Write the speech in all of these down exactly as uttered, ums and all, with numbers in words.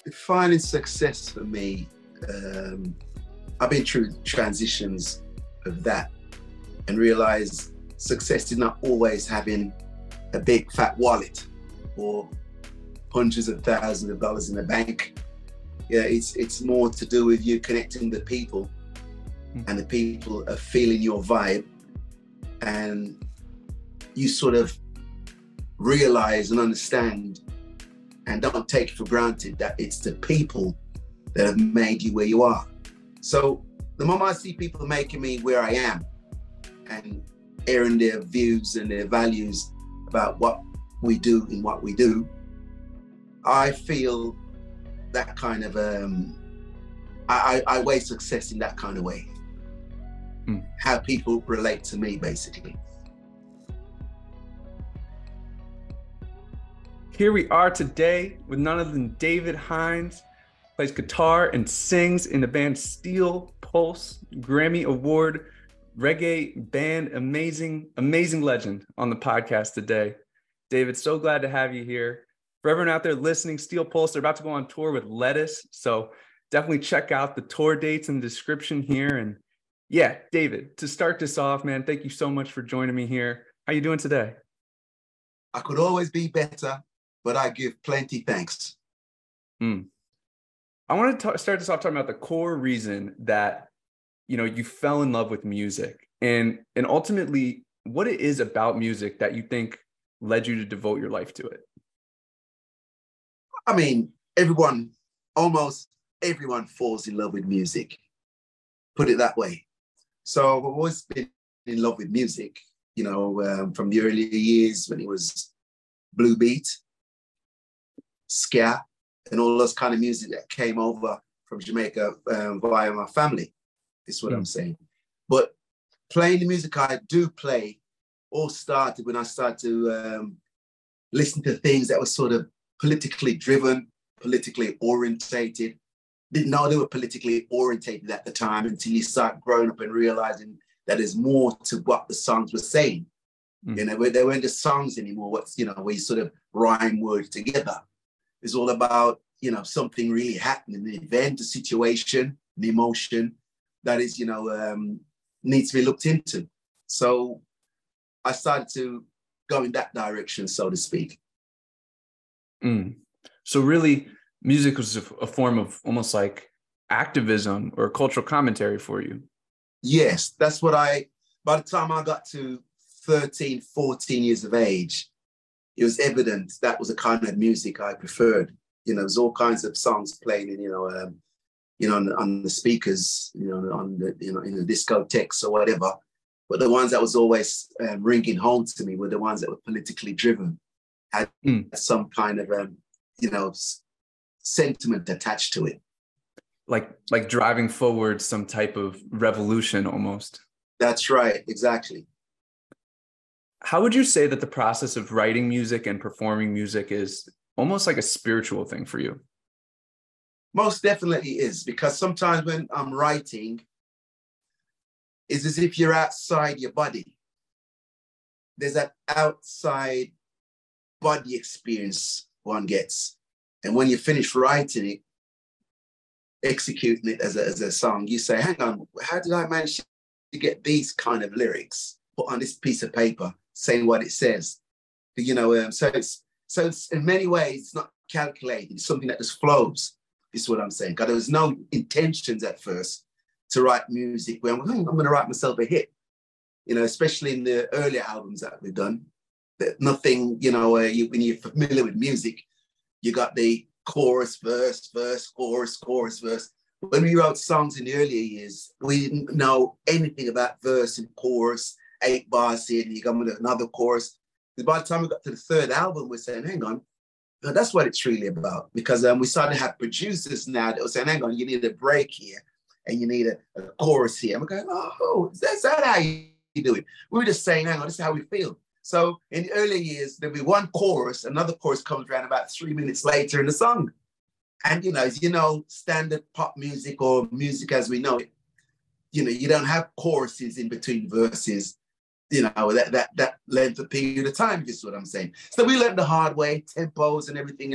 Finding success for me, um, I've been through transitions of that and realized success is not always having a big fat wallet or hundreds of thousands of dollars in the bank. Yeah, it's it's more to do with you connecting with people, mm. and the people are feeling your vibe, and you sort of realize and understand and don't take it for granted that it's the people that have made you where you are. So the moment I see people making me where I am and airing their views and their values about what we do and what we do, I feel that kind of, um, I, I, I weigh success in that kind of way. Mm. How people relate to me, basically. Here we are today with none other than David Hinds, plays guitar and sings in the band Steel Pulse, Grammy Award reggae band, amazing, amazing legend on the podcast today. David, so glad to have you here. For everyone out there listening, Steel Pulse, they're about to go on tour with Lettuce, so definitely check out the tour dates in the description here. And yeah, David, to start this off, man, thank you so much for joining me here. How you doing today? I could always be better, but I give plenty thanks. Mm. I want to start this off talking about the core reason that, you know, you fell in love with music and, and ultimately what it is about music that you think led you to devote your life to it. I mean, everyone, almost everyone falls in love with music, put it that way. So I've always been in love with music, you know, um, from the earlier years when it was blue beat, ska, and all those kind of music that came over from Jamaica um, via my family, is what mm. I'm saying. But playing the music I do play all started when I started to um, listen to things that were sort of politically driven, politically orientated. Didn't know they were politically orientated at the time until you start growing up and realizing that there's more to what the songs were saying. Mm. You know, they weren't just songs anymore, what's, you know, where you sort of rhyme words together. It's all about, you know, something really happening, the event, the situation, the emotion that is, you know, um, needs to be looked into. So I started to go in that direction, so to speak. Mm. So really, music was a, a form of almost like activism or cultural commentary for you. Yes, that's what I, by the time I got to thirteen, fourteen years of age, it was evident that was the kind of music I preferred. You know, there's all kinds of songs playing in, you know, um, you know, on the, on the speakers, you know, on the, you know, in the discotheques or whatever. But the ones that was always um, ringing home to me were the ones that were politically driven, had mm. some kind of, um, you know, s- sentiment attached to it. Like, like driving forward some type of revolution almost. That's right, exactly. How would you say that the process of writing music and performing music is almost like a spiritual thing for you? Most definitely is, because sometimes when I'm writing, it's as if you're outside your body. There's that outside body experience one gets. And when you finish writing it, executing it as a, as a song, you say, hang on, how did I manage to get these kind of lyrics put on this piece of paper saying what it says? You know, um, so it's so it's, in many ways, it's not calculated. It's something that just flows, is what I'm saying. Because there was no intentions at first to write music where I'm, I'm going to write myself a hit. You know, especially in the earlier albums that we've done. That nothing, you know, uh, you, when you're familiar with music, you got the chorus, verse, verse, chorus, chorus, verse. When we wrote songs in the earlier years, we didn't know anything about verse and chorus, eight bars here, and you come with another chorus. Because by the time we got to the third album, we're saying, hang on, that's what it's really about. Because um, we started to have producers now that were saying, hang on, you need a break here, and you need a, a chorus here. And we're going, oh, is that, is that how you do it? We were just saying, hang on, this is how we feel. So in the earlier years, there'll be one chorus, another chorus comes around about three minutes later in the song. And, you know, as you know, standard pop music or music as we know it, you know, you don't have choruses in between verses, you know, that that that length of period of time, is what I'm saying. So we learned the hard way, tempos and everything else.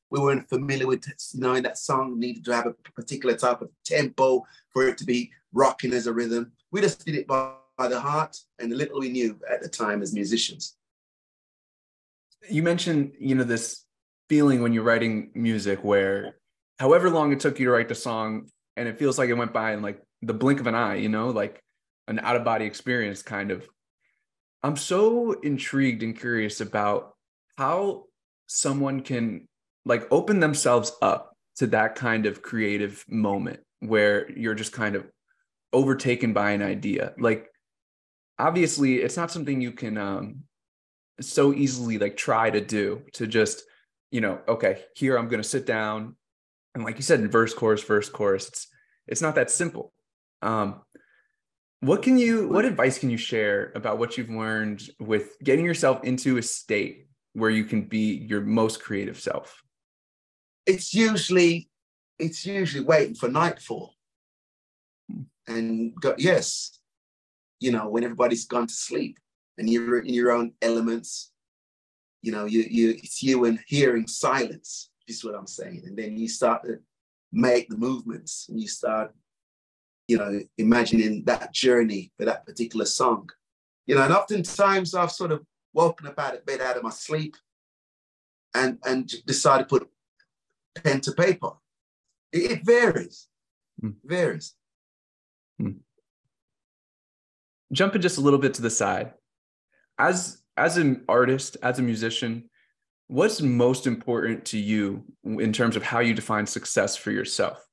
We weren't familiar with knowing that song needed to have a particular type of tempo for it to be rocking as a rhythm. We just did it by, by the heart and the little we knew at the time as musicians. You mentioned, you know, this feeling when you're writing music where however long it took you to write the song, and it feels like it went by in like the blink of an eye, you know, like an out-of-body experience kind of. I'm so intrigued and curious about how someone can like open themselves up to that kind of creative moment where you're just kind of overtaken by an idea. Like, obviously it's not something you can um, so easily like try to do, to just, you know, okay, here I'm going to sit down. And like you said, in verse, chorus, verse, chorus, it's, it's not that simple. Um, what can you, what advice can you share about what you've learned with getting yourself into a state where you can be your most creative self? It's usually, it's usually waiting for nightfall. And go, yes, you know, when everybody's gone to sleep and you're in your own elements, you know, you, you, it's you and hearing silence, is what I'm saying. And then you start to make the movements and you start, you know, imagining that journey for that particular song. You know, and oftentimes I've sort of woken up out of bed out of my sleep and, and decided to put pen to paper. It, it varies, mm. varies. Mm. Jumping just a little bit to the side, as as an artist, as a musician, what's most important to you in terms of how you define success for yourself?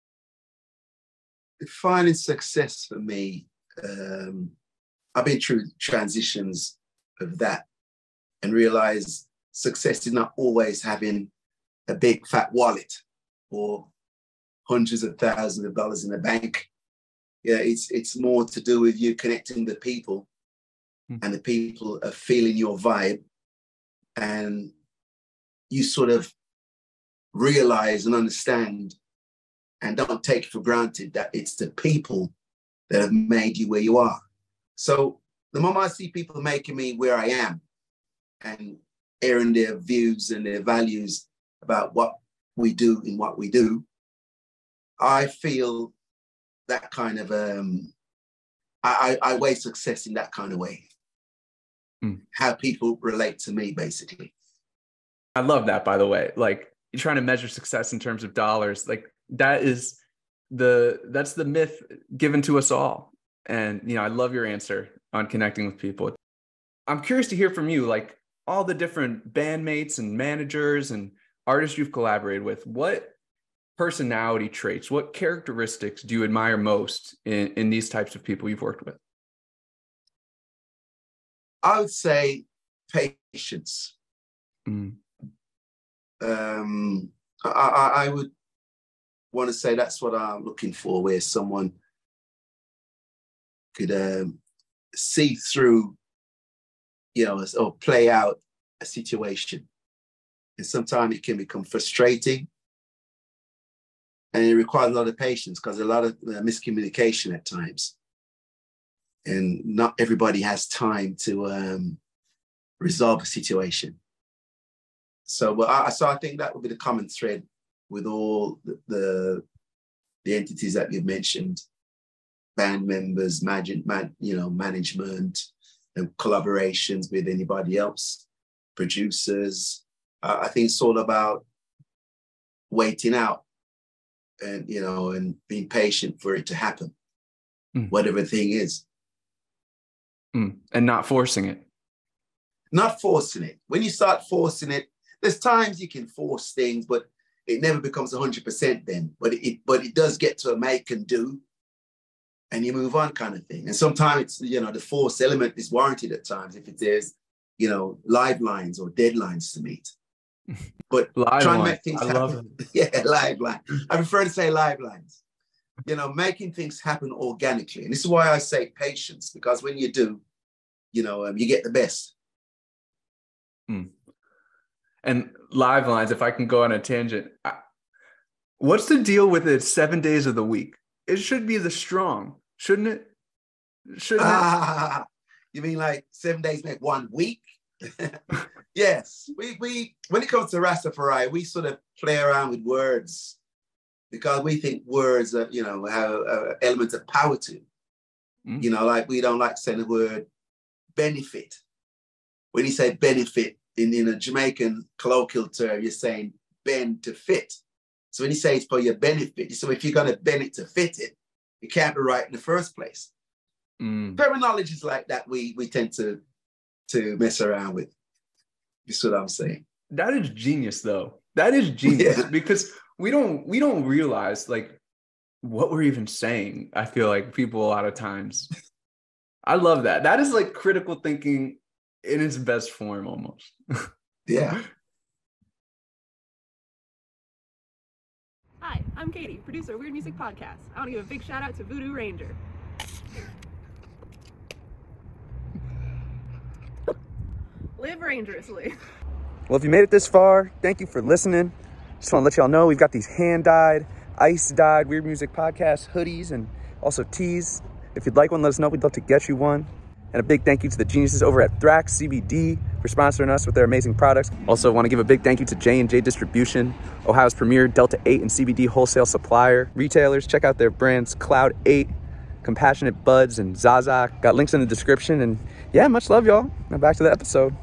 Defining success for me, um, I've been through transitions of that and realized success is not always having a big fat wallet or hundreds of thousands of dollars in the bank. Yeah, it's it's more to do with you connecting the people, mm. and the people are feeling your vibe, and you sort of realize and understand and don't take it for granted that it's the people that have made you where you are. So the moment I see people making me where I am and airing their views and their values about what we do in what we do, I feel that kind of, um, I, I, I weigh success in that kind of way. Mm. How people relate to me, basically. I love that, by the way. Like, you're trying to measure success in terms of dollars. Like, that is the, that's the myth given to us all. And, you know, I love your answer on connecting with people. I'm curious to hear from you, like all the different bandmates and managers and artists you've collaborated with. What personality traits, what characteristics do you admire most in, in these types of people you've worked with? I would say patience. Mm. Um, I, I, I would want to say that's what I'm looking for, where someone could um, see through, you know, or play out a situation. And sometimes it can become frustrating. And it requires a lot of patience because a lot of uh, miscommunication at times. And not everybody has time to um, resolve a situation. So, but I, so I think that would be the common thread with all the, the, the entities that you've mentioned: band members, man, man, you know, management, and collaborations with anybody else, producers. Uh, I think it's all about waiting out and, you know, and being patient for it to happen, mm. whatever the thing is. Mm. And not forcing it. Not forcing it. When you start forcing it, there's times you can force things, but it never becomes one hundred percent then. But it, but it does get to a make and do, and you move on kind of thing. And sometimes, it's, you know, the force element is warranted at times if it is, you know, live lines or deadlines to meet. But live trying line. to make things I happen. love it. Yeah, live line. I prefer to say live lines. You know, making things happen organically. And this is why I say patience, because when you do, you know, um, you get the best. Mm. And live lines, if I can go on a tangent, I, what's the deal with it seven days of the week? It should be the strong, shouldn't it? Shouldn't ah, it? You mean like seven days make one week? Yes, we we when it comes to Rastafari, we sort of play around with words because we think words are, you know, have an element of power to. Mm. You know, like we don't like saying the word benefit. When you say benefit in, in a Jamaican colloquial term, you're saying bend to fit. So when you say it's for your benefit, so if you're going to bend it to fit it, it can't be right in the first place. Mm. Terminologies like that we we tend to to mess around with. You see what I'm saying? That is genius, though. That is genius yeah. because we don't we don't realize like what we're even saying. I feel like people a lot of times. I love that. That is like critical thinking in its best form, almost. Yeah. Hi, I'm Katie, producer of Weird Music Podcast. I want to give a big shout out to Voodoo Ranger. Live dangerously. Well, if you made it this far, thank you for listening. Just want to let y'all know we've got these hand-dyed, ice-dyed Weird Music Podcast hoodies and also tees. If you'd like one, let us know. We'd love to get you one. And a big thank you to the geniuses over at Thrax C B D for sponsoring us with their amazing products. Also want to give a big thank you to J and J Distribution, Ohio's premier Delta eight and C B D wholesale supplier. Retailers, check out their brands Cloud eight, Compassionate Buds, and Zaza. Got links in the description. And yeah, much love, y'all. Now back to the episode.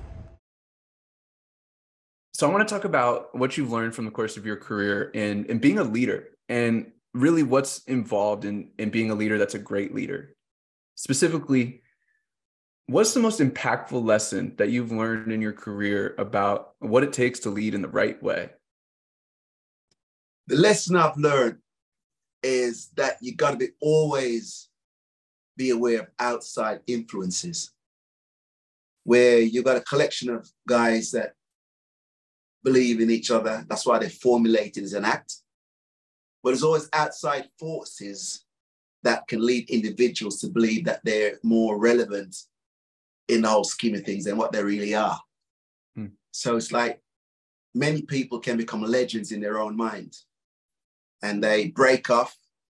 So I want to talk about what you've learned from the course of your career in, in being a leader and really what's involved in, in being a leader that's a great leader. Specifically, what's the most impactful lesson that you've learned in your career about what it takes to lead in the right way? The lesson I've learned is that you got to be always be aware of outside influences, where you've got a collection of guys that believe in each other. That's why they formulated as an act. But there's always outside forces that can lead individuals to believe that they're more relevant in the whole scheme of things than what they really are. Hmm. So it's like many people can become legends in their own mind and they break off,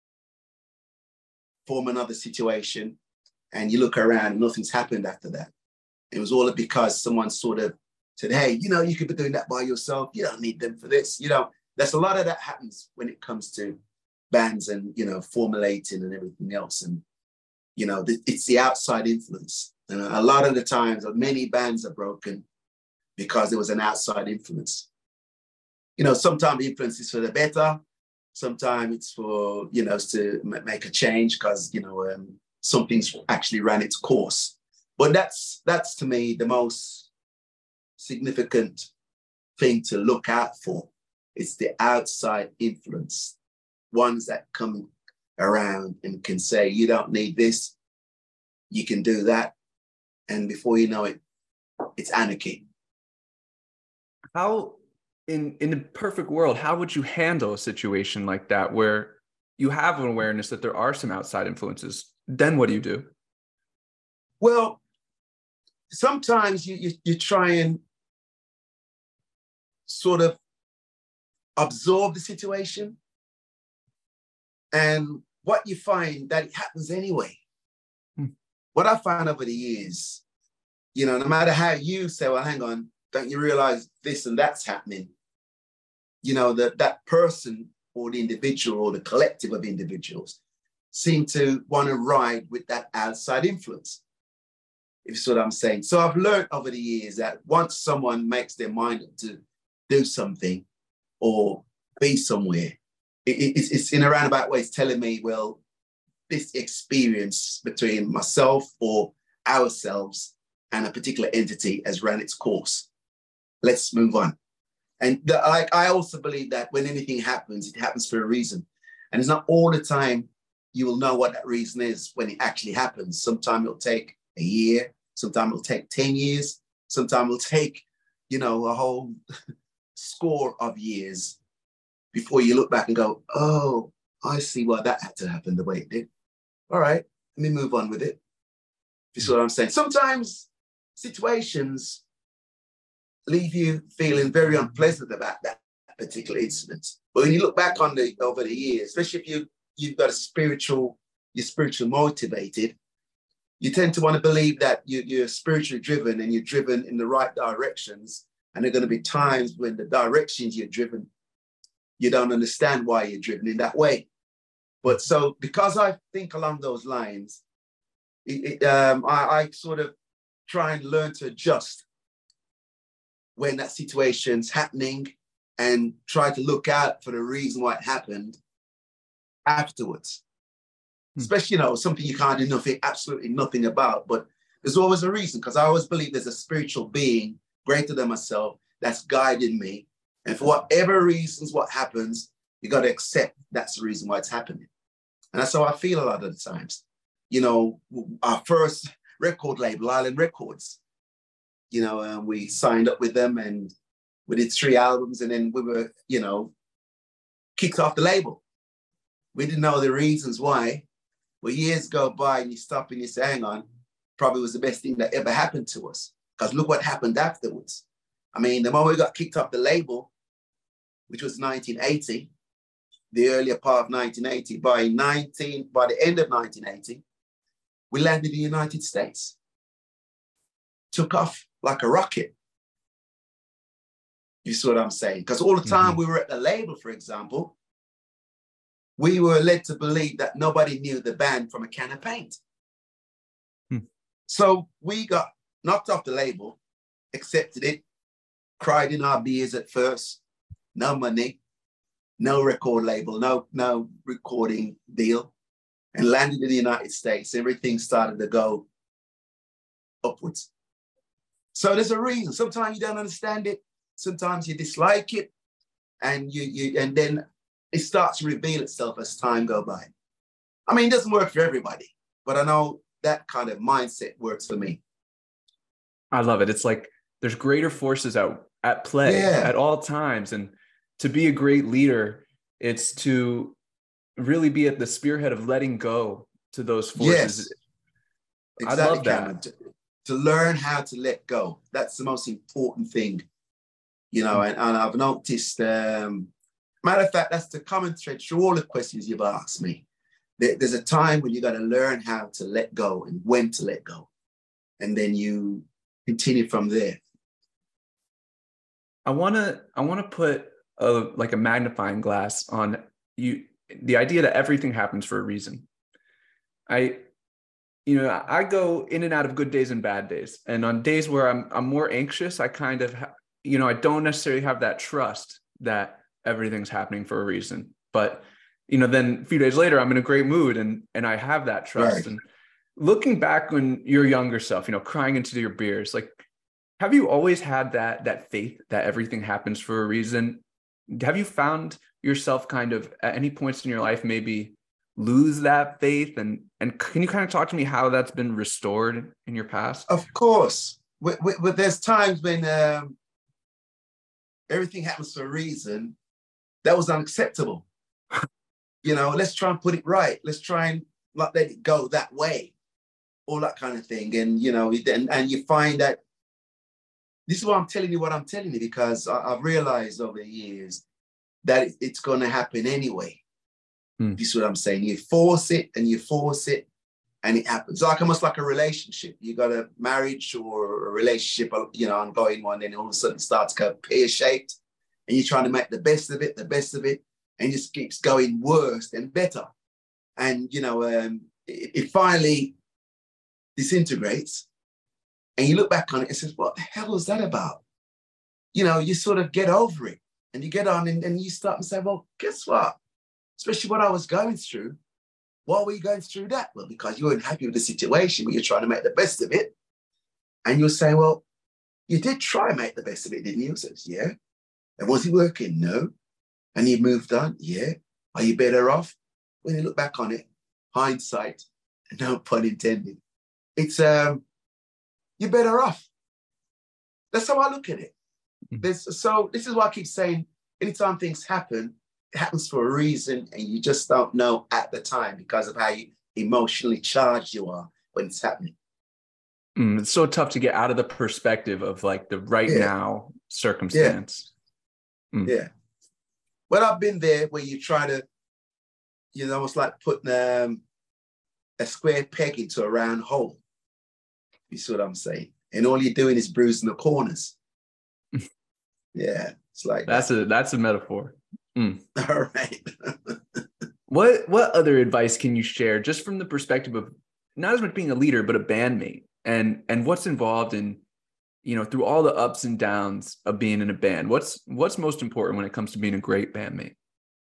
form another situation, and you look around and nothing's happened after that. It was all because someone sort of said, hey, you know, you could be doing that by yourself. You don't need them for this. You know, there's a lot of that happens when it comes to bands and, you know, formulating and everything else. And, you know, it's the outside influence. And a lot of the times, many bands are broken because there was an outside influence. You know, sometimes influence is for the better. Sometimes it's for, you know, to make a change because, you know, um, something's actually ran its course. But that's, that's to me, the most significant thing to look out for. It's the outside influence, ones that come around and can say, you don't need this, you can do that. And before you know it, it's anarchy. How, in, in a perfect world, how would you handle a situation like that where you have an awareness that there are some outside influences? Then what do you do? Well, sometimes you, you, you try and sort of absorb the situation. And what you find that it happens anyway. Hmm. What I found over the years, you know, no matter how you say, well, hang on, don't you realize this and that's happening? You know, that that person or the individual or the collective of individuals seem to want to ride with that outside influence. If you see what I'm saying. So I've learned over the years that once someone makes their mind up to do something or be somewhere, it, it's, it's in a roundabout way, it's telling me, well, this experience between myself or ourselves and a particular entity has run its course. Let's move on. And the, like, I also believe that when anything happens, it happens for a reason. And it's not all the time you will know what that reason is when it actually happens. Sometimes it'll take a year. Sometimes it'll take ten years. Sometimes it'll take, you know, a whole score of years before you look back and go, oh, I see why that had to happen the way it did. All right, let me move on with it. You see what I'm saying? Sometimes situations leave you feeling very unpleasant about that particular incident. But when you look back on the over the years, especially if you you've got a spiritual, you're spiritually motivated, you tend to want to believe that you, you're spiritually driven and you're driven in the right directions. And there are going to be times when the directions you're driven, you don't understand why you're driven in that way. But so because I think along those lines, it, it, um, I, I sort of try and learn to adjust when that situation's happening and try to look out for the reason why it happened afterwards. Hmm. Especially, you know, something you can't do nothing, absolutely nothing about, but there's always a reason, because I always believe there's a spiritual being greater than myself that's guiding me. And for whatever reasons, what happens, you got to accept that's the reason why it's happening. And that's how I feel a lot of the times. You know, our first record label, Island Records, you know, um, we signed up with them and we did three albums, and then we were, you know, kicked off the label. We didn't know the reasons why. Well, years go by and you stop and you say, hang on, probably was the best thing that ever happened to us. Because look what happened afterwards. I mean, the moment we got kicked off the label, which was nineteen eighty, the earlier part of nineteen eighty, by nineteen, by the end of nineteen eighty, we landed in the United States. Took off like a rocket. You see what I'm saying? Because all the time mm-hmm. we were at the label, for example, we were led to believe that nobody knew the band from a can of paint. Hmm. So we got knocked off the label, accepted it, cried in our beers at first, no money, no record label, no, no recording deal, and landed in the United States. Everything started to go upwards. So there's a reason. Sometimes you don't understand it. Sometimes you dislike it, and you you and then it starts to reveal itself as time goes by. I mean, it doesn't work for everybody, but I know that kind of mindset works for me. I love it. It's like there's greater forces out at play yeah. at all times, and to be a great leader, it's to really be at the spearhead of letting go to those forces. Yes, exactly, I love that. Cameron. To, to learn how to let go. That's the most important thing. You know, and, and I've noticed, um, matter of fact, that's the common thread through all the questions you've asked me. There, there's a time when you got to learn how to let go and when to let go. And then you continue from there. I want to I want to put a, like a magnifying glass on you, the idea that everything happens for a reason. I, you know, I go in and out of good days and bad days. And on days where I'm I'm more anxious, I kind of ha- you know, I don't necessarily have that trust that everything's happening for a reason. But, you know, then a few days later, I'm in a great mood and and I have that trust. Right. And looking back when your younger self, you know, crying into your beers, like, have you always had that that faith that everything happens for a reason? Have you found yourself kind of at any points in your life maybe lose that faith? And and can you kind of talk to me how that's been restored in your past? Of course. But, but there's times when um, everything happens for a reason. That was unacceptable. You know, let's try and put it right. Let's try and not let it go that way. All that kind of thing. And, you know, and, and you find that this is why I'm telling you what I'm telling you, because I, I've realized over the years that it, it's going to happen anyway. Hmm. You see what I'm saying? You force it and you force it and it happens. Like almost like a relationship. You got a marriage or a relationship, you know, ongoing one, and all of a sudden it starts to go pear-shaped and you're trying to make the best of it, the best of it, and it just keeps going worse and better. And, you know, um, it, it finally disintegrates. And you look back on it and says, what the hell was that about? You know, you sort of get over it and you get on and, and you start and say, well, guess what? Especially what I was going through. Why were you going through that? Well, because you weren't happy with the situation, but you're trying to make the best of it. And you'll say, well, you did try and make the best of it, didn't you? I says, yeah. And was it working? No. And you moved on? Yeah. Are you better off? When you look back on it, hindsight, no pun intended, it's, um, you're better off. That's how I look at it. There's, so this is why I keep saying, anytime things happen, it happens for a reason, and you just don't know at the time because of how you emotionally charged you are when it's happening. Mm, it's so tough to get out of the perspective of like the right yeah. now circumstance. Yeah. Mm. yeah. Well, I've been there where you try to, you know, almost like putting um, a square peg into a round hole. You see what I'm saying? And all you're doing is bruising the corners. Yeah, it's like that's that. a that's a metaphor. Mm. All right. What what other advice can you share, just from the perspective of not as much being a leader, but a bandmate, and and what's involved in, you know, through all the ups and downs of being in a band? What's what's most important when it comes to being a great bandmate?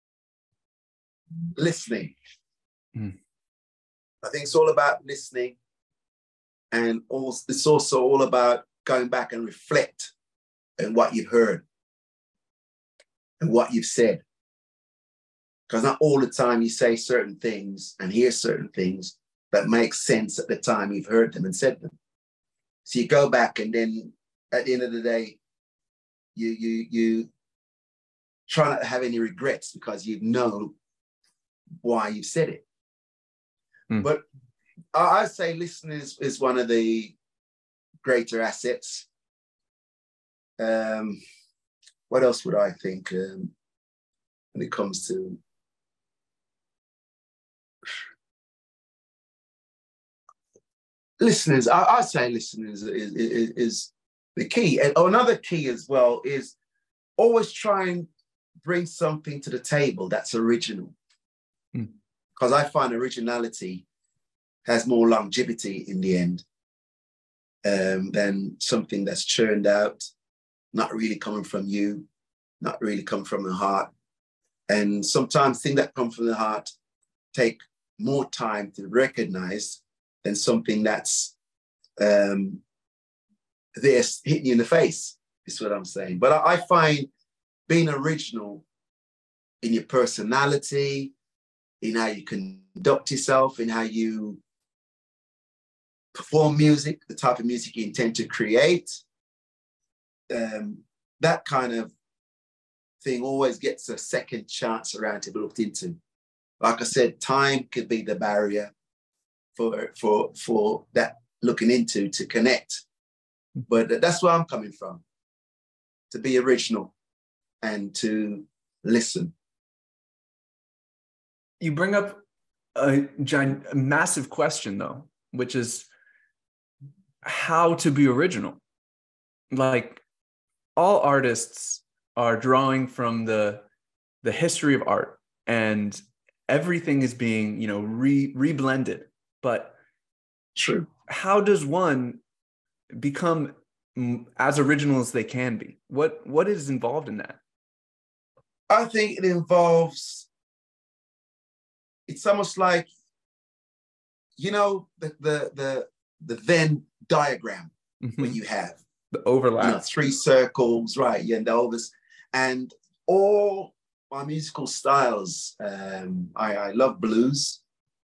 Listening. Mm. I think it's all about listening, and also, it's also all about going back and reflect on what you've heard and what you've said. Because not all the time you say certain things and hear certain things that make sense at the time you've heard them and said them. So you go back, and then at the end of the day, you you you try not to have any regrets because you know why you said it. Mm. But I, I say listening is, is one of the greater assets. Um, what else would I think um, when it comes to listeners? I, I say listening is, is, is, is the key. And another key as well is always try and bring something to the table that's original. Because mm. I find originality has more longevity in the end um, than something that's churned out, not really coming from you, not really coming from the heart. And sometimes things that come from the heart take more time to recognize than something that's um, there hitting you in the face, is what I'm saying. But I, I find being original in your personality, in how you conduct yourself, in how you perform music, the type of music you intend to create, um, that kind of thing always gets a second chance around to be looked into. Like I said, time could be the barrier for, for, for that looking into to connect. But that's where I'm coming from, to be original and to listen. You bring up a, giant, a massive question, though, which is how to be original. Like, all artists are drawing from the the history of art, and everything is being, you know, re reblended. But true, how does one become as original as they can be? What what is involved in that? I think it involves, it's almost like, you know, the the the, the Venn diagram mm-hmm. where you have the overlap, you know, three circles, right? Yeah, and all this, and all my musical styles. Um, I, I love blues.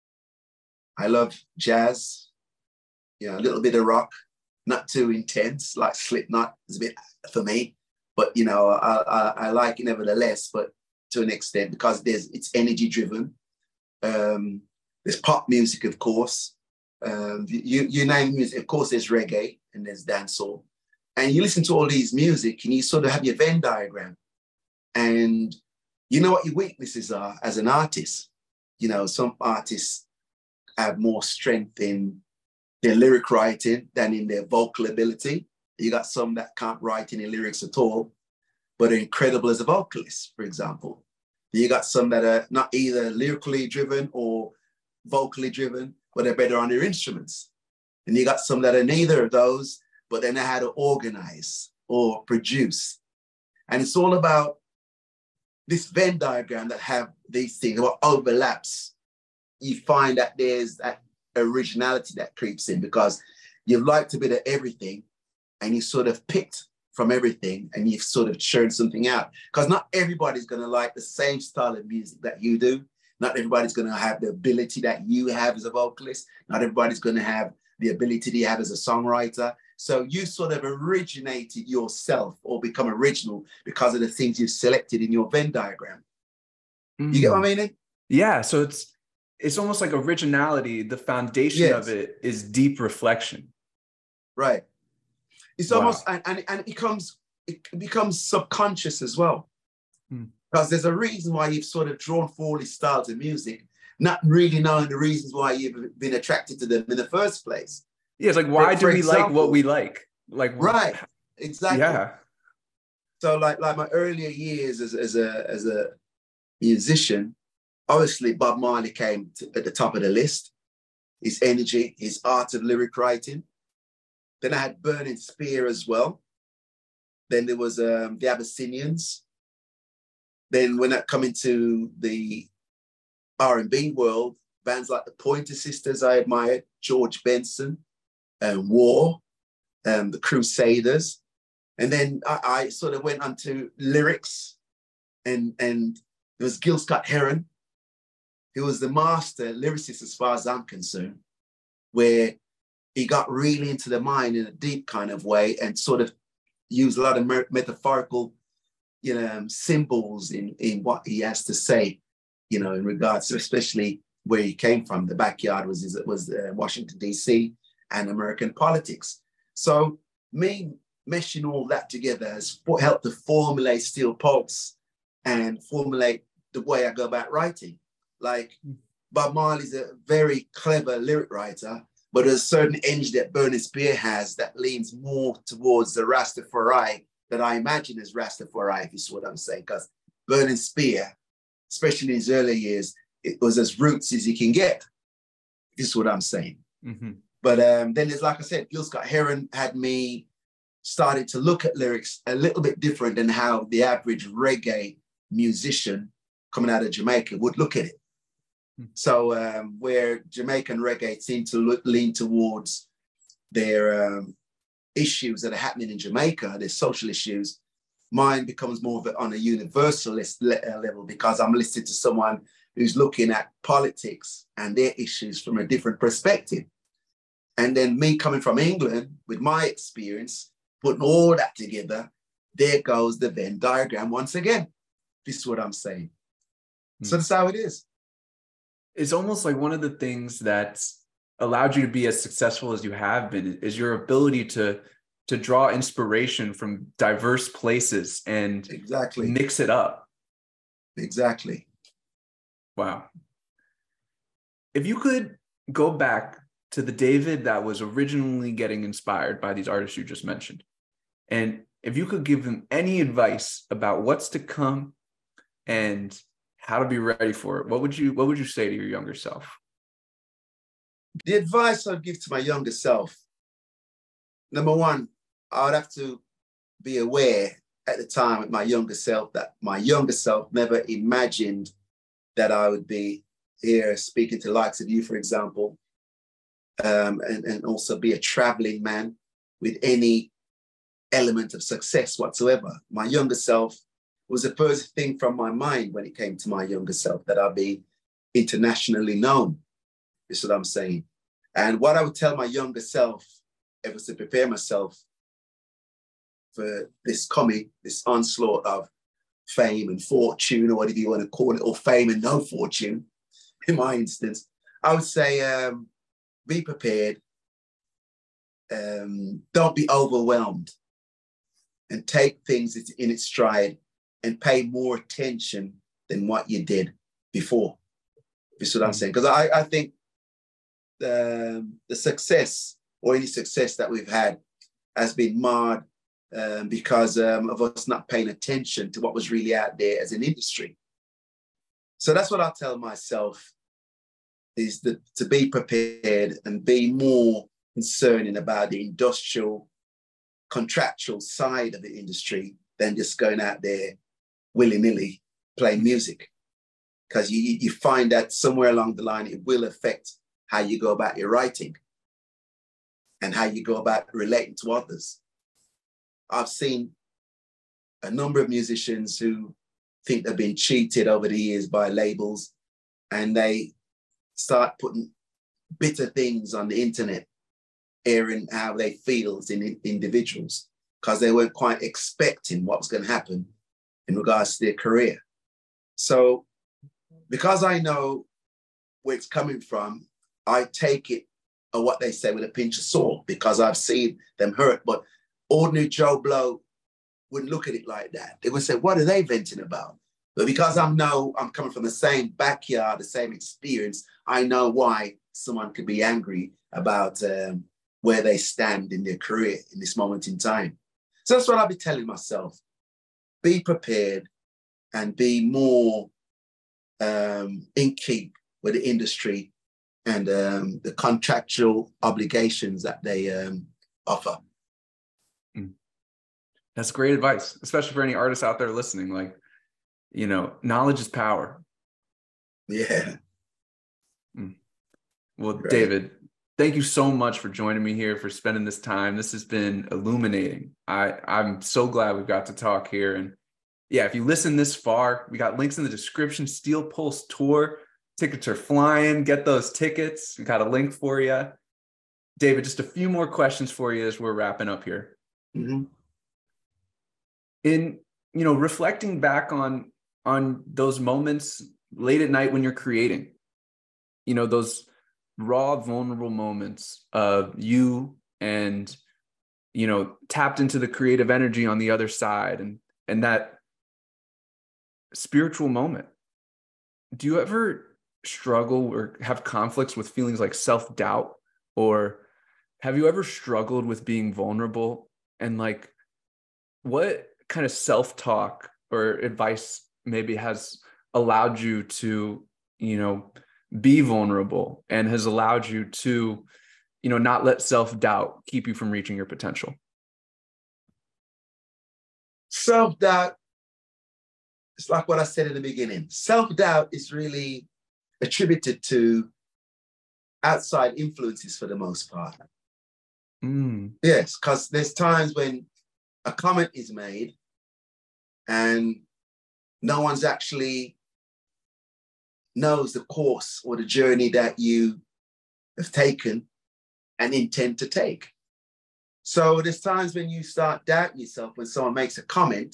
I love jazz. You know, a little bit of rock, not too intense, like Slipknot is a bit for me. But you know, I, I, I like it nevertheless, but to an extent, because there's it's energy driven. Um, there's pop music, of course. Um, you you name music, of course. There's reggae and there's dancehall, and you listen to all these music, and you sort of have your Venn diagram, and you know what your weaknesses are as an artist. You know, some artists have more strength in their lyric writing than in their vocal ability. You got some that can't write any lyrics at all, but are incredible as a vocalist, for example. You got some that are not either lyrically driven or vocally driven, but they're better on their instruments. And you got some that are neither of those, but they know how to organize or produce. And it's all about this Venn diagram that have these things, what overlaps. You find that there's that originality that creeps in because you've liked a bit of everything and you sort of picked from everything and you've sort of churned something out. Because not everybody's going to like the same style of music that you do. Not everybody's going to have the ability that you have as a vocalist. Not everybody's going to have the ability that you have as a songwriter. So you sort of originated yourself or become original because of the things you've selected in your Venn diagram. Mm. You get what I mean? Yeah. So it's it's almost like originality. The foundation yes. of it is deep reflection. Right. It's wow. almost, and, and, and it becomes, it becomes subconscious as well. Hmm. Because there's a reason why you've sort of drawn for all these styles of music, not really knowing the reasons why you've been attracted to them in the first place. Yeah, it's like, why For- do for we like what example- we like? Like, Right, exactly. yeah. So like like my earlier years as, as a as a musician, obviously Bob Marley came to, at the top of the list. His energy, his art of lyric writing. Then I had Burning Spear as well. Then there was um, the Abyssinians. Then when I come into the R and B world, bands like the Pointer Sisters I admired, George Benson, and War, um, the Crusaders. And then I, I sort of went on to lyrics, and, and there was Gil Scott-Heron, who was the master lyricist as far as I'm concerned, where he got really into the mind in a deep kind of way and sort of used a lot of mer- metaphorical, you know, um, symbols in, in what he has to say, you know, in regards to especially where he came from. The backyard was, was uh, Washington, D C and American politics. So me meshing all that together has helped to formulate Steel Pulse and formulate the way I go about writing. Like Bob Marley's a very clever lyric writer, but there's a certain energy that Burning Spear has that leans more towards the Rastafari that I imagine as Rastafari, if you see what I'm saying. Because Burning Spear, especially in his early years, it was as roots as you can get, if you see what I'm saying. Mm-hmm. But um, then there's, like I said, Gil Scott-Heron had me starting to look at lyrics a little bit different than how the average reggae musician coming out of Jamaica would look at it. So um, where Jamaican reggae seem to look, lean towards their um, issues that are happening in Jamaica, their social issues, mine becomes more of a, on a universalist le- level, because I'm listening to someone who's looking at politics and their issues from a different perspective. And then me coming from England with my experience, putting all that together, there goes the Venn diagram once again. This is what I'm saying. Mm. So that's how it is. It's almost like one of the things that's allowed you to be as successful as you have been is your ability to to draw inspiration from diverse places and exactly mix it up. Exactly. Wow. If you could go back to the David that was originally getting inspired by these artists you just mentioned, and if you could give them any advice about what's to come and how to be ready for it, what would you what would you say to your younger self? The advice I'd give to my younger self, number one, I would have to be aware at the time with my younger self that my younger self never imagined that I would be here speaking to the likes of you, for example, um, and, and also be a traveling man with any element of success whatsoever. My younger self was the first thing from my mind when it came to my younger self, that I'd be internationally known. Is what I'm saying. And what I would tell my younger self, it was to prepare myself for this coming, this onslaught of fame and fortune, or whatever you want to call it, or fame and no fortune, in my instance. I would say, um, be prepared. Um, don't be overwhelmed, and take things in its stride, and pay more attention than what you did before. That's what I'm saying. Because I, I think the, the success, or any success that we've had, has been marred um, because um, of us not paying attention to what was really out there as an industry. So that's what I'll tell myself, is that to be prepared and be more concerning about the industrial, contractual side of the industry than just going out there willy-nilly playing music. Because you, you find that somewhere along the line, it will affect how you go about your writing and how you go about relating to others. I've seen a number of musicians who think they've been cheated over the years by labels, and they start putting bitter things on the internet, airing how they feel as in individuals, because they weren't quite expecting what was going to happen in regards to their career. So because I know where it's coming from, I take it, or what they say, with a pinch of salt, because I've seen them hurt. But ordinary Joe Blow wouldn't look at it like that. They would say, what are they venting about? But because I know I'm coming from the same backyard, the same experience, I know why someone could be angry about um, where they stand in their career in this moment in time. So that's what I'll be telling myself. Be prepared and be more um, in keep with the industry and um, the contractual obligations that they um, offer. Mm. That's great advice, especially for any artists out there listening. Like, you know, knowledge is power. Yeah. Mm. Well, Right. David, thank you so much for joining me here, for spending this time. This has been illuminating. I, I'm so glad we got to talk here. And yeah, if you listen this far, we got links in the description. Steel Pulse Tour. Tickets are flying. Get those tickets. We got a link for you. David, just a few more questions for you as we're wrapping up here. Mm-hmm. In, you know, reflecting back on, on those moments late at night when you're creating, you know, those raw, vulnerable moments of you and, you know, tapped into the creative energy on the other side, and, and that spiritual moment. Do you ever struggle or have conflicts with feelings like self-doubt? Or have you ever struggled with being vulnerable? And like, what kind of self-talk or advice maybe has allowed you to, you know, be vulnerable and has allowed you to, you know, not let self-doubt keep you from reaching your potential? Self-doubt, it's like what I said in the beginning. Self-doubt is really attributed to outside influences for the most part. Mm. Yes, because there's times when a comment is made and no one's actually knows the course or the journey that you have taken and intend to take. So there's times when you start doubting yourself when someone makes a comment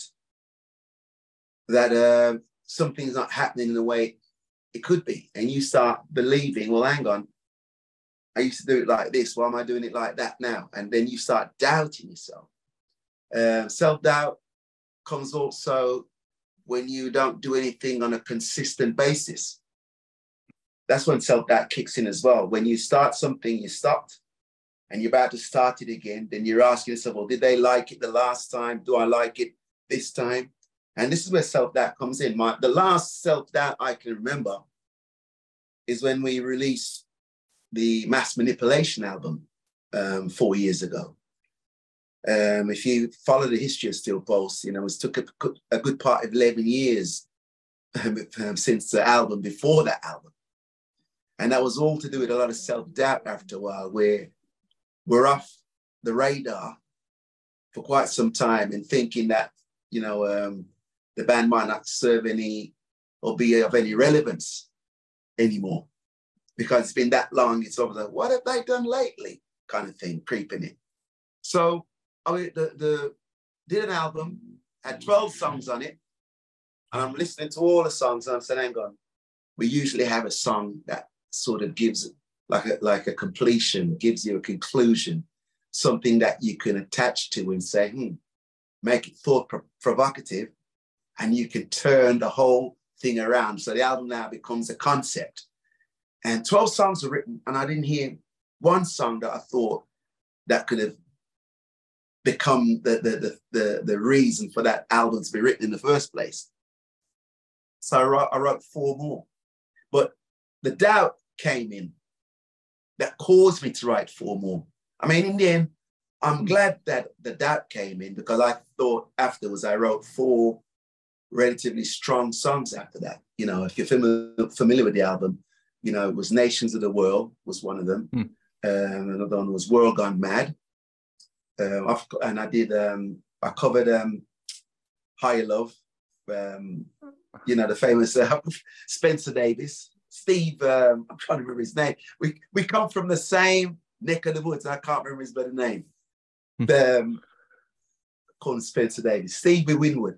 that uh, something's not happening in the way it could be. And you start believing, well, hang on, I used to do it like this. Why am I doing it like that now? And then you start doubting yourself. Uh, self-doubt comes also when you don't do anything on a consistent basis. That's when self-doubt kicks in as well. When you start something, you stopped, and you're about to start it again, then you're asking yourself, well, did they like it the last time? Do I like it this time? And this is where self-doubt comes in. My, the last self-doubt I can remember is when we released the Mass Manipulation album um, four years ago. Um, if you follow the history of Steel Pulse, you know, it took a, a good part of eleven years um, since the album, before that album. And that was all to do with a lot of self-doubt after a while, where we're off the radar for quite some time and thinking that, you know, um, the band might not serve any or be of any relevance anymore because it's been that long. It's over the, what have they done lately kind of thing, creeping in. So I mean, the, the did an album, had twelve songs on it, and I'm listening to all the songs and I'm saying, hang on, we usually have a song that sort of gives like a, like a completion, gives you a conclusion, something that you can attach to and say, hmm, make it thought pro- provocative, and you can turn the whole thing around. So the album now becomes a concept. And twelve songs were written, and I didn't hear one song that I thought that could have become the, the, the, the, the reason for that album to be written in the first place. So I wrote, I wrote four more. But the doubt came in that caused me to write four more. I mean, in the end, I'm glad that the doubt came in, because I thought afterwards I wrote four relatively strong songs after that. You know, if you're familiar, familiar with the album, you know, it was Nations of the World was one of them. Mm. Um, another one was World Gone Mad. Uh, and I did, um, I covered um, Higher Love, um, you know, the famous uh, Spencer Davis. Steve, um, I'm trying to remember his name. We we come from the same neck of the woods. I can't remember his better name. um, called Spencer Davis. Stevie Winwood.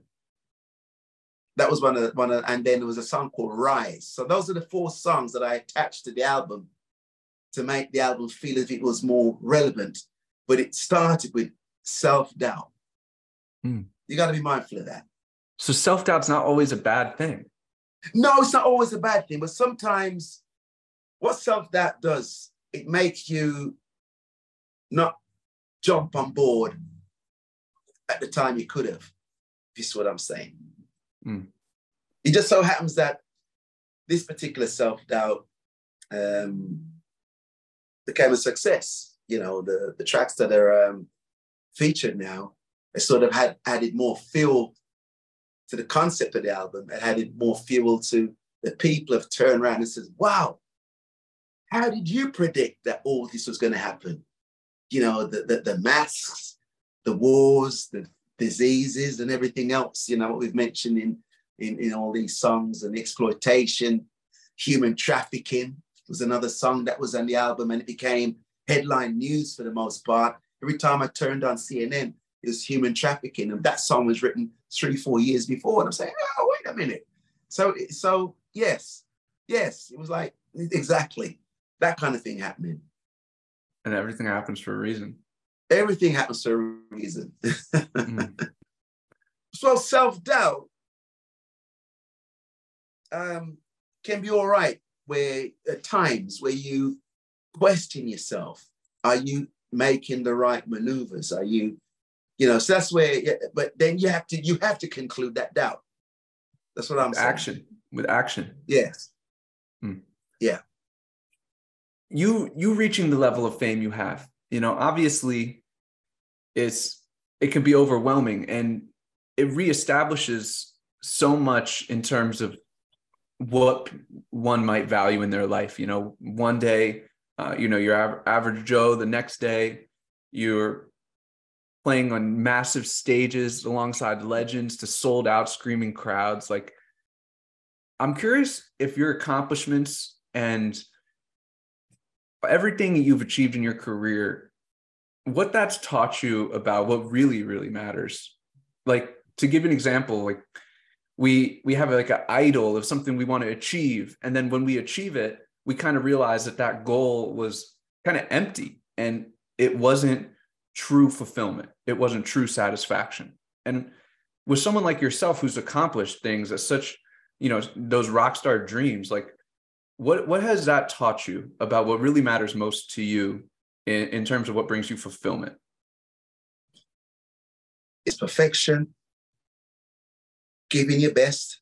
That was one of one of, and then there was a song called Rise. So those are the four songs that I attached to the album to make the album feel as if it was more relevant. But it started with self-doubt. Mm. You got to be mindful of that. So self-doubt's not always a bad thing. No, it's not always a bad thing, but sometimes what self-doubt does, it makes you not jump on board at the time you could have. If you see what I'm saying. Mm. It just so happens that this particular self-doubt um, became a success. You know, the, the tracks that are um, featured now, it sort of had added more fuel to the concept of the album. It added more fuel to the people have turned around and says, wow, how did you predict that all this was going to happen? You know, the, the, the masks, the wars, the diseases and everything else, you know, what we've mentioned in, in, in all these songs, and exploitation, human trafficking was another song that was on the album, and it became headline news for the most part. Every time I turned on C N N, it was human trafficking, and that song was written three, four years before. And I'm saying, oh, wait a minute. So, so yes, yes, it was like, exactly, that kind of thing happening. And everything happens for a reason. Everything happens for a reason. Mm. So self-doubt um, can be all right where at times where you question yourself. Are you making the right maneuvers? Are you, you know, so that's where, but then you have to, you have to conclude that doubt. That's what I'm saying. Action, with action. Yes. Mm. Yeah. You, you reaching the level of fame you have, you know, obviously it's, it can be overwhelming, and it reestablishes so much in terms of what one might value in their life. You know, one day, uh, you know, you're av- average Joe, the next day you're playing on massive stages alongside legends to sold out screaming crowds. Like, I'm curious if your accomplishments and everything that you've achieved in your career, what that's taught you about what really, really matters. Like, to give an example, like we we have like an idol of something we want to achieve, and then when we achieve it, we kind of realize that that goal was kind of empty, and it wasn't true fulfillment. It wasn't true satisfaction. And with someone like yourself who's accomplished things at such, you know, those rock star dreams, like what what has that taught you about what really matters most to you in, in terms of what brings you fulfillment? It's perfection, giving your best.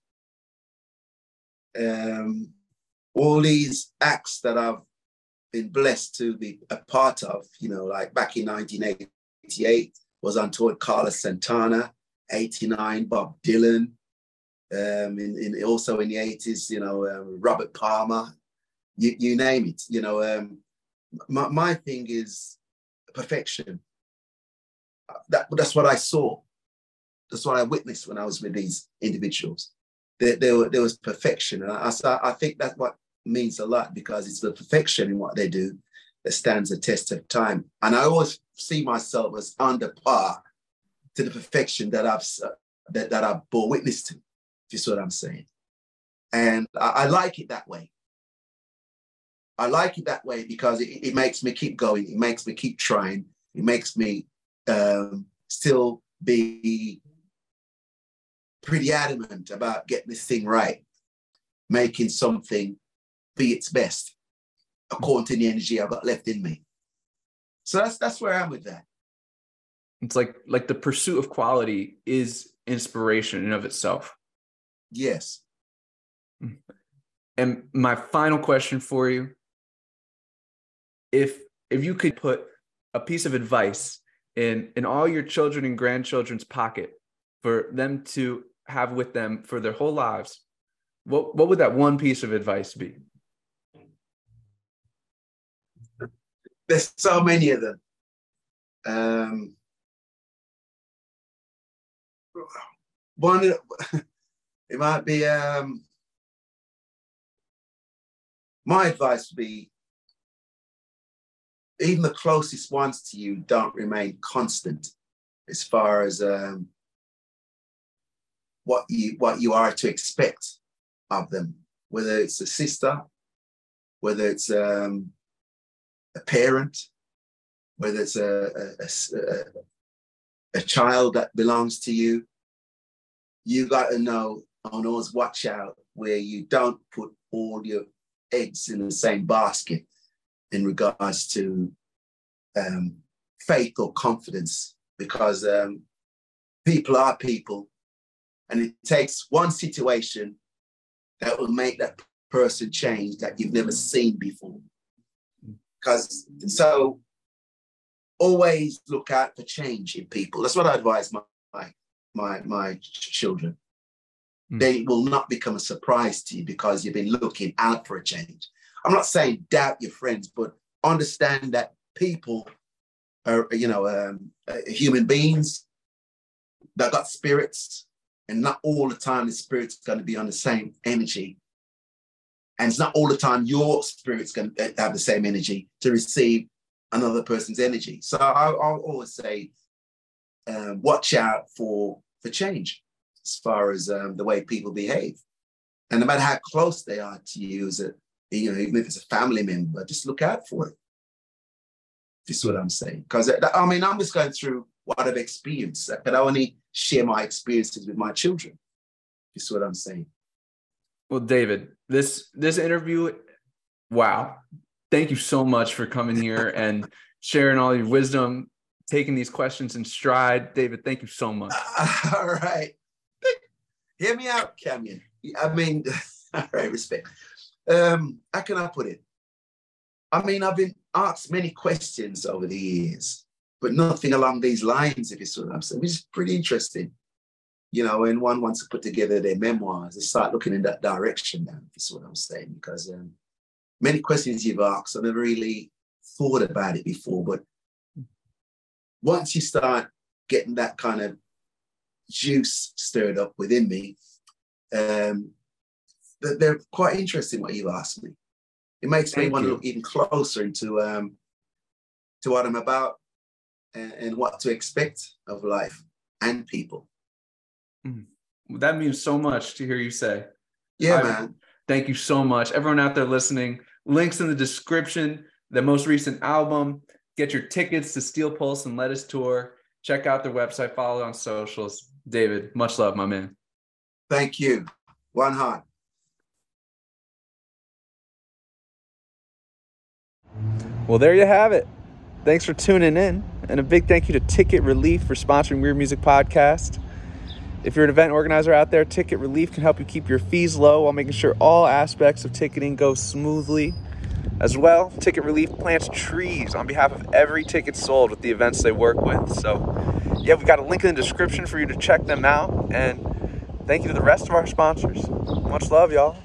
Um, all these acts that I've been blessed to be a part of, you know, like back in nineteen eighty-eight was on tour with Carlos Santana, eighty-nine, Bob Dylan, um, in, in also in the eighties, you know, um, Robert Palmer, you, you name it, you know. Um, my, my thing is perfection. That, that's what I saw. That's what I witnessed when I was with these individuals. There, there, were, there was perfection. And I, I, I think that's what means a lot, because it's the perfection in what they do that stands the test of time. And I always see myself as under par to the perfection that I've uh, that, that I've bore witness to, if you see what I'm saying. And I, I like it that way. I like it that way because it, it makes me keep going. It makes me keep trying. It makes me um, still be pretty adamant about getting this thing right, making something be its best, according to the energy I've got left in me. So that's that's where I'm with that. It's like like the pursuit of quality is inspiration in and of itself. Yes. And my final question for you, if if you could put a piece of advice in in all your children and grandchildren's pocket for them to have with them for their whole lives, what what would that one piece of advice be? There's so many of them. Um, one, it might be, um, my advice would be, even the closest ones to you don't remain constant as far as um, what you what you are to expect of them, whether it's a sister, whether it's um, a parent, whether it's a, a, a, a child that belongs to you. You got to know, on always watch out where you don't put all your eggs in the same basket in regards to um, faith or confidence, because um, people are people, and it takes one situation that will make that person change that you've never seen before. Because so always look out for change in people. That's what I advise my my my, my children. Mm. They will not become a surprise to you because you've been looking out for a change. I'm not saying doubt your friends, but understand that people are, you know, um, uh, human beings that got spirits, and not all the time the spirit's going to be on the same energy. And it's not all the time your spirit's going to have the same energy to receive another person's energy. So I, I'll always say, um, watch out for, for change as far as um, the way people behave. And no matter how close they are to you, as a, you know, even if it's a family member, just look out for it. This is what I'm saying. Because, I mean, I'm just going through what I've experienced. I can only share my experiences with my children. This is what I'm saying. Well, David, this this interview, wow. Thank you so much for coming here and sharing all your wisdom, taking these questions in stride. David, thank you so much. Uh, all right. Hear me out, Camion. I mean, all right, respect. Um, how can I put it? I mean, I've been asked many questions over the years, but nothing along these lines, if you see what I'm saying, which is pretty interesting. You know, when one wants to put together their memoirs, they start looking in that direction now, if you see what I'm saying, because um, many questions you've asked, I never really thought about it before, but once you start getting that kind of juice stirred up within me, um, they're quite interesting what you've asked me. It makes Thank me want you. to look even closer into um, to what I'm about and, and what to expect of life and people. Mm. That means so much to hear you say. Yeah, I, man. Thank you so much. Everyone out there listening, links in the description, the most recent album, get your tickets to Steel Pulse and Lettuce Tour. Check out their website, follow on socials. David, much love, my man. Thank you. One heart. Well, there you have it. Thanks for tuning in. And a big thank you to Ticket Relief for sponsoring Weird Music Podcast. If you're an event organizer out there, Ticket Relief can help you keep your fees low while making sure all aspects of ticketing go smoothly. As well, Ticket Relief plants trees on behalf of every ticket sold with the events they work with. So, yeah, we've got a link in the description for you to check them out. And thank you to the rest of our sponsors. Much love, y'all.